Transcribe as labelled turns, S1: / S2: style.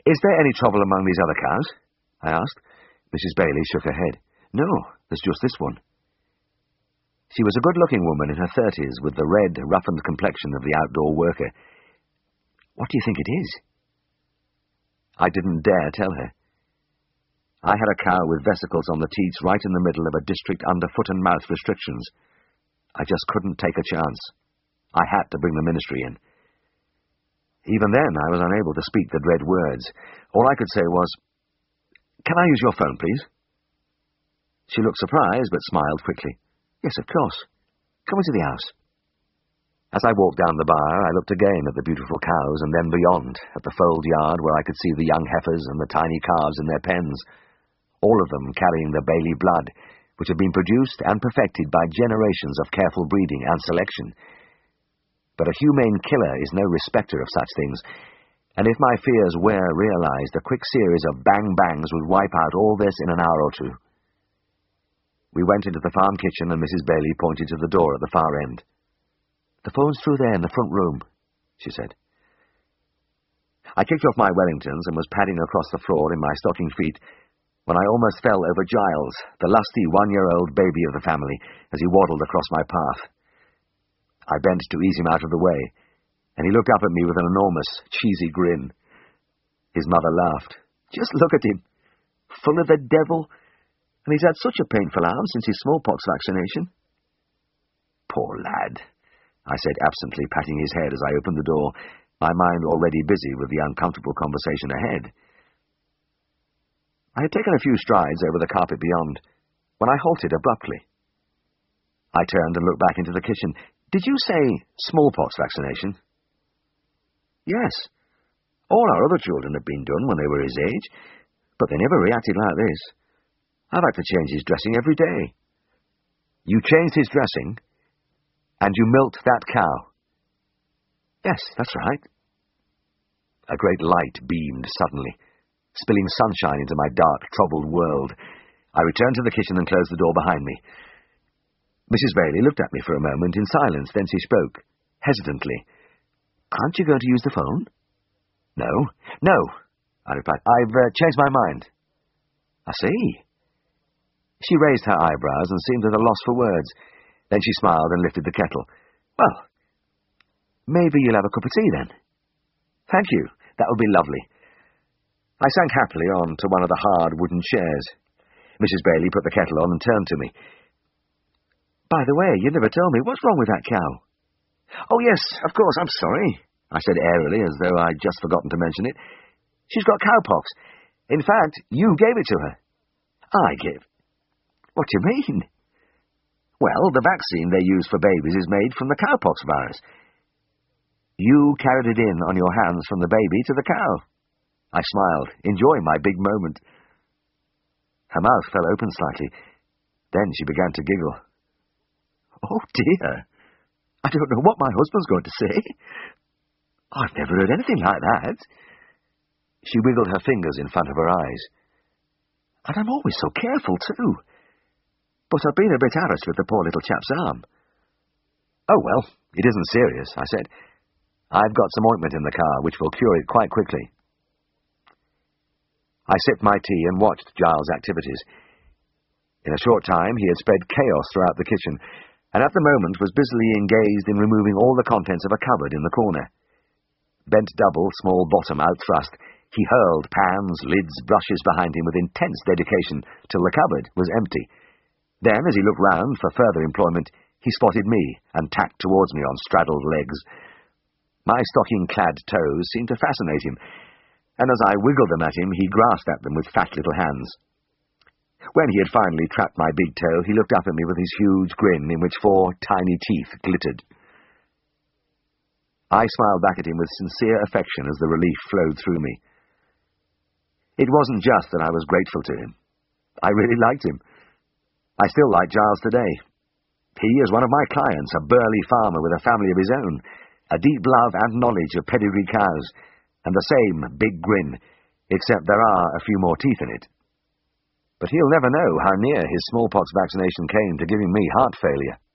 S1: Is there any trouble among these other cows? I asked. Mrs. Bailey shook her head. No, there's just this one. She was a good-looking woman in her 30s, with the red, roughened complexion of the outdoor worker. What do you think it is? I didn't dare tell her. I had a cow with vesicles on the teats right in the middle of a district under foot-and-mouth restrictions. I just couldn't take a chance. I had to bring the ministry in. Even then, I was unable to speak the dread words. All I could say was, "Can I use your phone, please?" She looked surprised, but smiled quickly. "Yes, of course. Come into the house." As I walked down the bar, I looked again at the beautiful cows, and then beyond, at the fold yard where I could see the young heifers and the tiny calves in their pens, all of them carrying the Bailey blood, which had been produced and perfected by generations of careful breeding and selection. But a humane killer is no respecter of such things, and if my fears were realized, a quick series of bang-bangs would wipe out all this in an hour or two. We went into the farm kitchen, and Mrs. Bailey pointed to the door at the far end. "The phone's through there in the front room," she said. I kicked off my Wellingtons and was padding across the floor in my stocking feet when I almost fell over Giles, the lusty 1-year-old baby of the family, as he waddled across my path. I bent to ease him out of the way, and he looked up at me with an enormous, cheesy grin. His mother laughed. "Just look at him, full of the devil, and he's had such a painful arm since his smallpox vaccination." "Poor lad," I said absently, patting his head as I opened the door, my mind already busy with the uncomfortable conversation ahead. I had taken a few strides over the carpet beyond, when I halted abruptly. I turned and looked back into the kitchen. "Did you say smallpox vaccination?" "Yes. All our other children had been done when they were his age, but they never reacted like this. I've had to change his dressing every day." "You changed his dressing, and you milked that cow?" "Yes, that's right." A great light beamed suddenly, spilling sunshine into my dark, troubled world. I returned to the kitchen and closed the door behind me. Mrs. Bailey looked at me for a moment in silence, then she spoke, hesitantly. "Aren't you going to use the phone?" "No, I replied. "I've changed my mind." "I see." She raised her eyebrows and seemed at a loss for words. Then she smiled and lifted the kettle. "Well, maybe you'll have a cup of tea then." "Thank you, that would be lovely." I sank happily on to one of the hard wooden chairs. Mrs. Bailey put the kettle on and turned to me. "By the way, you never told me what's wrong with that cow." "Oh, yes, of course, I'm sorry," I said airily, as though I'd just forgotten to mention it. "She's got cowpox. In fact, you gave it to her." "I gave? What do you mean?" "Well, the vaccine they use for babies is made from the cowpox virus. You carried it in on your hands from the baby to the cow." I smiled, enjoying my big moment. Her mouth fell open slightly. Then she began to giggle. "Oh, dear. I don't know what my husband's going to say. I've never heard anything like that." She wiggled her fingers in front of her eyes. "And I'm always so careful, too. But I've been a bit harassed with the poor little chap's arm." "Oh, well, it isn't serious," I said. "I've got some ointment in the car, which will cure it quite quickly." I sipped my tea and watched Giles' activities. In a short time, he had spread chaos throughout the kitchen, and at the moment was busily engaged in removing all the contents of a cupboard in the corner. Bent double, small bottom outthrust, he hurled pans, lids, brushes behind him with intense dedication till the cupboard was empty. Then, as he looked round for further employment, he spotted me and tacked towards me on straddled legs. My stocking-clad toes seemed to fascinate him, and as I wiggled them at him, he grasped at them with fat little hands. When he had finally trapped my big toe, he looked up at me with his huge grin in which 4 tiny teeth glittered. I smiled back at him with sincere affection as the relief flowed through me. It wasn't just that I was grateful to him. I really liked him. I still like Giles today. He is one of my clients, a burly farmer with a family of his own, a deep love and knowledge of pedigree cows, and the same big grin, except there are a few more teeth in it. But he'll never know how near his smallpox vaccination came to giving me heart failure.